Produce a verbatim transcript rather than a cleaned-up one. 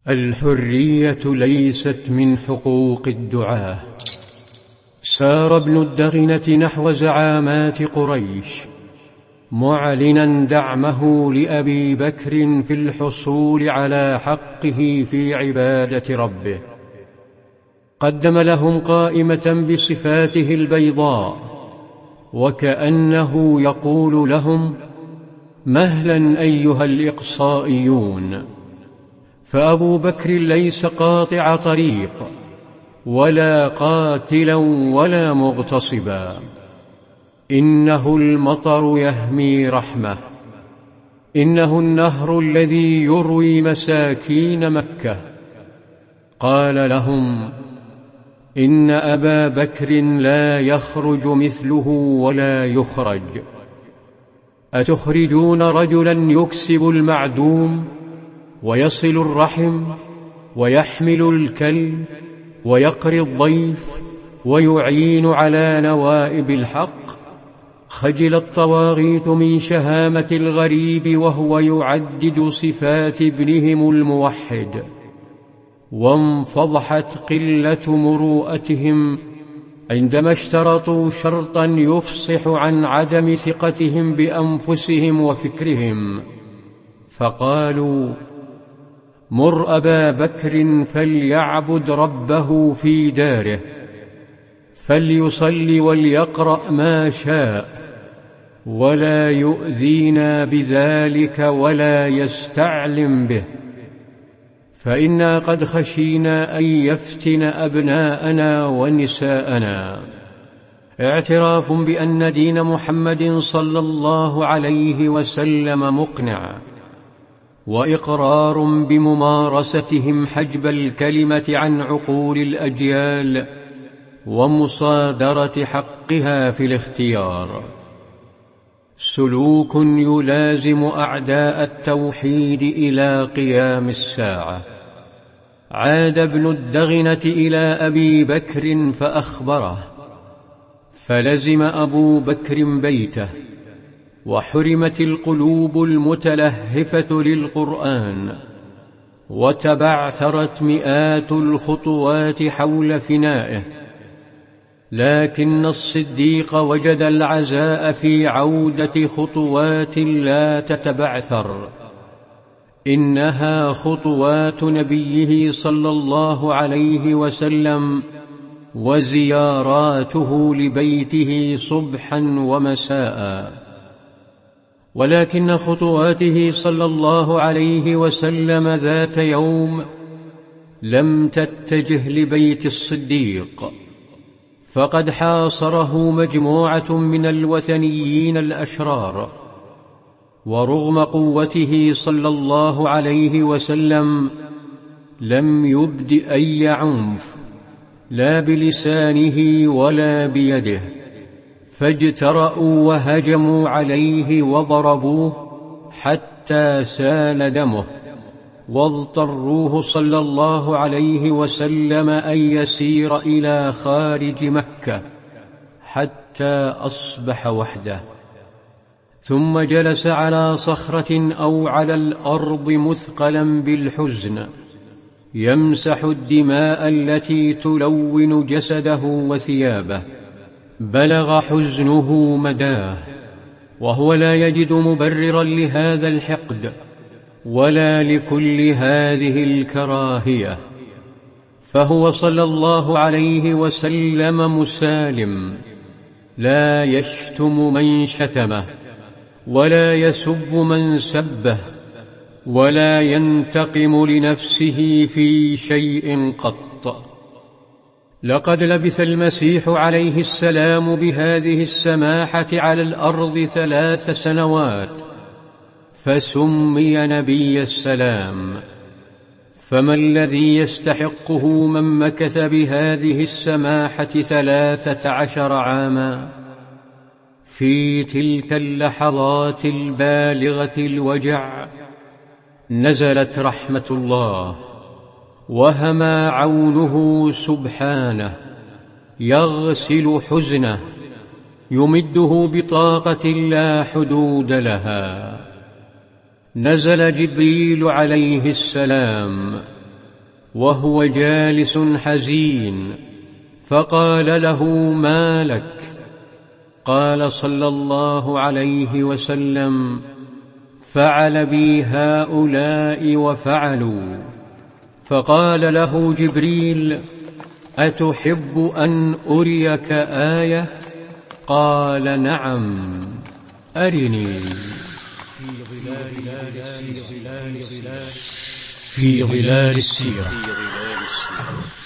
الحرية ليست من حقوق الدعاة. سار ابن الدغنة نحو زعامات قريش معلنا دعمه لأبي بكر في الحصول على حقه في عبادة ربه. قدم لهم قائمة بصفاته البيضاء وكأنه يقول لهم: مهلا أيها الإقصائيون. فأبو بكر ليس قاطع طريق ولا قاتلا ولا مغتصبا، إنه المطر يهمي رحمة، إنه النهر الذي يروي مساكين مكة. قال لهم: إن أبا بكر لا يخرج مثله ولا يخرج. أتخرجون رجلا يكسب المعدوم ويصل الرحم ويحمل الكلب ويقري الضيف ويعين على نوائب الحق؟ خجل الطواغيت من شهامة الغريب وهو يعدد صفات ابنهم الموحد، وانفضحت قلة مروءتهم عندما اشترطوا شرطا يفصح عن عدم ثقتهم بأنفسهم وفكرهم، فقالوا: مر أبا بكر فليعبد ربه في داره، فليصلي وليقرأ ما شاء، ولا يؤذينا بذلك ولا يستعلم به، فإنا قد خشينا أن يفتن أبناءنا ونساءنا. اعتراف بأن دين محمد صلى الله عليه وسلم مقنع، وإقرار بممارستهم حجب الكلمة عن عقول الأجيال ومصادرة حقها في الاختيار. سلوك يلازم أعداء التوحيد إلى قيام الساعة. عاد ابن الدغنة إلى أبي بكر فأخبره، فلزم أبو بكر بيته، وحرمت القلوب المتلهفة للقرآن، وتبعثرت مئات الخطوات حول فنائه. لكن الصديق وجد العزاء في عودة خطوات لا تتبعثر، إنها خطوات نبيه صلى الله عليه وسلم وزياراته لبيته صبحا ومساء. ولكن خطواته صلى الله عليه وسلم ذات يوم لم تتجه لبيت الصديق، فقد حاصره مجموعة من الوثنيين الأشرار، ورغم قوته صلى الله عليه وسلم لم يبد أي عنف لا بلسانه ولا بيده، فاجترأوا وهجموا عليه وضربوه حتى سال دمه، واضطروه صلى الله عليه وسلم أن يسير إلى خارج مكة حتى أصبح وحده، ثم جلس على صخرة أو على الأرض مثقلا بالحزن يمسح الدماء التي تلون جسده وثيابه. بلغ حزنه مداه، وهو لا يجد مبررا لهذا الحقد ولا لكل هذه الكراهية، فهو صلى الله عليه وسلم مسالم، لا يشتم من شتمه، ولا يسب من سبه، ولا ينتقم لنفسه في شيء قط. لقد لبث المسيح عليه السلام بهذه السماحة على الأرض ثلاث سنوات، فسمي نبي السلام. فما الذي يستحقه من مكث بهذه السماحة ثلاثة عشر عاما؟ في تلك اللحظات البالغة الوجع نزلت رحمة الله، وهما عونه سبحانه، يغسل حزنه، يمده بطاقة لا حدود لها. نزل جبريل عليه السلام وهو جالس حزين، فقال له: ما لك؟ قال صلى الله عليه وسلم: فعل بي هؤلاء وفعلوا. فقال له جبريل: أتحب أن أريك آية؟ قال: نعم، أرني. في ظلال السيرة.